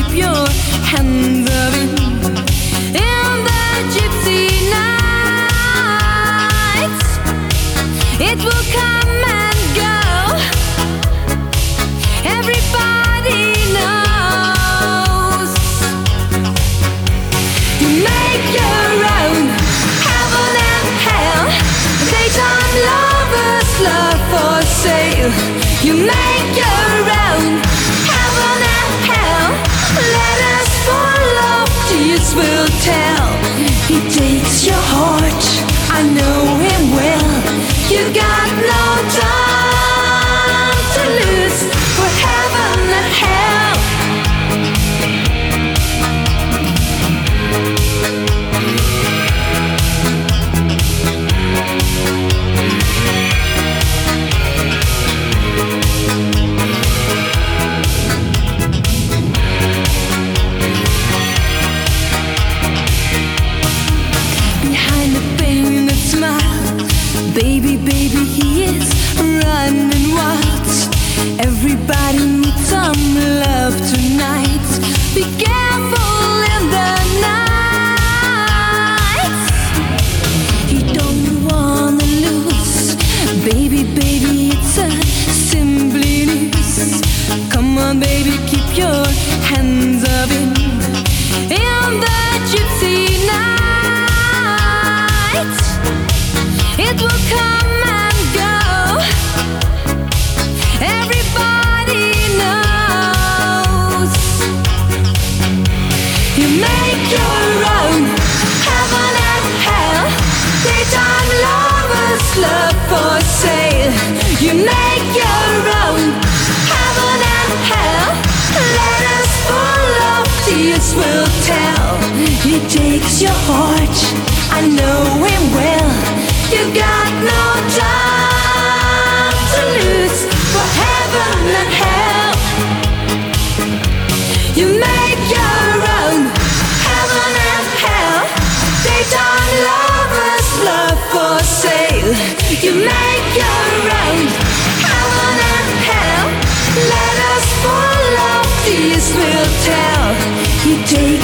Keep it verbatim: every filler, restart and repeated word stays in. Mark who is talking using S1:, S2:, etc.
S1: keep your hands up in, in the gypsy nights. It will come and go. Everybody knows. You make your own heaven and hell. Daytime lovers, love for sale. You make your own heaven and hell. Let us follow, tears will tell. He takes your heart, I know him well. You got no time to lose for heaven and hell. Behind the painted smile, baby, baby, he is running wild. Everybody needs some love tonight. Be careful in the night. He don't wanna lose. Baby, baby, it's a simply news. Come on, baby, keep your hands up in, in the gypsy night. It will come and go. Everybody knows. You make your own heaven and hell. Daytime lovers, love for sale. You make your own heaven and hell. Let us follow, tears will tell. He takes your heart, I know him well. You got no time to lose for heaven and hell. You make your own heaven and hell. Daytime lovers, love for sale. You make your own heaven and hell. Let us follow, these will tell. You take